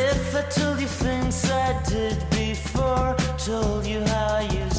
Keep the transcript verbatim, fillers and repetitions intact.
if I told you things I did before, told you how I used